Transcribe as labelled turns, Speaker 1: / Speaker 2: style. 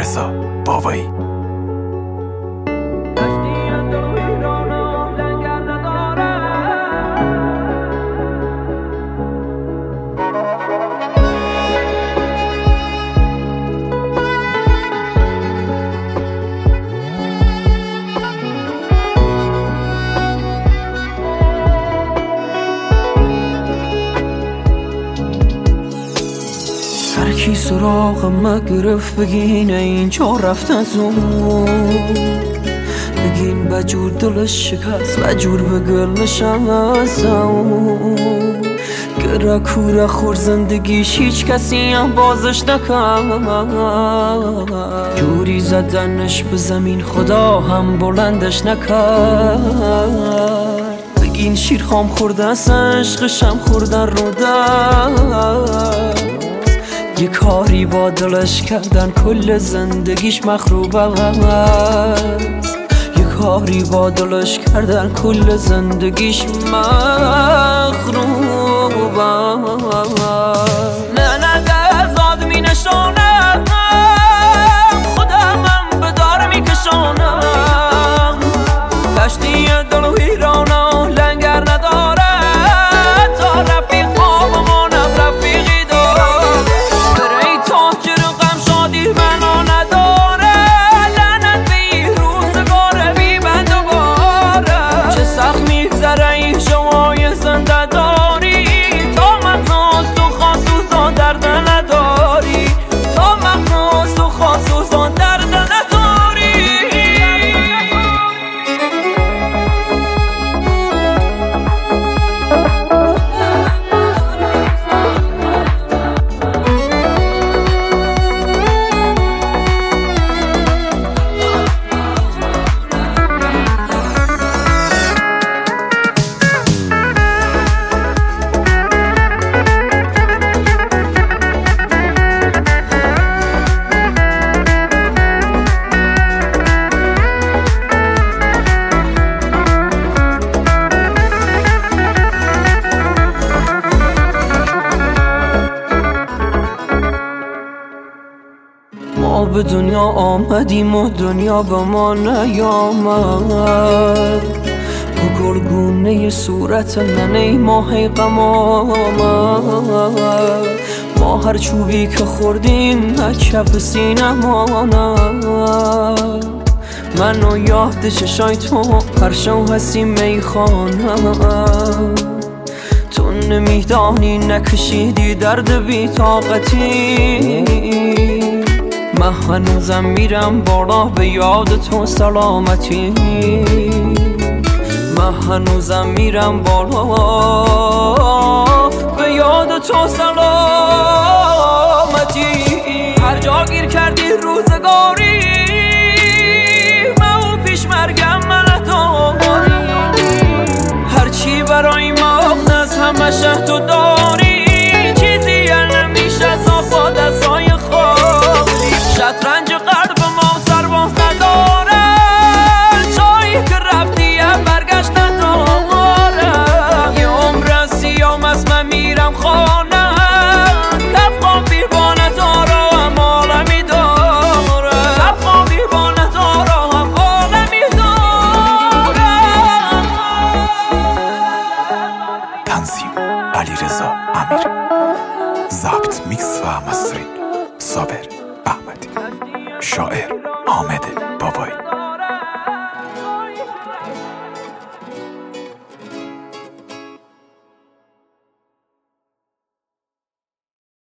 Speaker 1: علیرضا بابایی.
Speaker 2: هرکی سراغم گرفت بگین اینجا رفت از اون، بگین بجور دلش شکست بجور به گلشم از اون. گره کوره خور زندگیش هیچ کسی هم بازش نکرد، جوری زدنش به زمین خدا هم بلندش نکرد. بگین شیرخام خورده از عشقشم خوردن رو دست، یه کاری با دلش کردن کل زندگیش مخروب است، یه کاری با دلش کردن کل زندگیش مخروب است. نه نه دزاد می نشانم خودم هم به دار می کشانم، کشتی دل و ویرانم لنگر نداره تا رفیق مامانم رفیقی دار. بری تاجر غم شادی منو نداره، لعنت به روزگار بی بند و باره. چه سخت میگذره این شمای زنده داری، تا مغناز تو خاصوزان درد نداری، تا مغناز تو خاصوزان درد نداری. ما به دنیا آمدیم و دنیا به ما نیامد، با گلگونه صورت ننه ماه غم آمد. ما هر چوبی که خوردیم کف سینه ماند، منو یاد چشای تو هر شو هستیم میخانم. تو نمیدانی نکشیدی درد بی طاقتی، من هنوزم میرم بالا به یاد تو سلامتی، من هنوزم میرم بالا به یاد تو سلامتی. هر جا گیر کردی روزگاری من پیش مرگم من داری، هرچی برای مغنز همه شه تو داری، چیزی نمیشه صافا دستای خالی. شطرنج قلب ما سرباز نداره، جایی که رفتی برگشت نداره. یه عمر سیام از من میرم خانه، لبخان بیربانه داره هم عالمی داره، لبخان بیربانه داره هم عالمی داره.
Speaker 1: تنظیم علیرضا امیر، ضبط میکس و مسترینگ صابر احمدی، شاعر حامد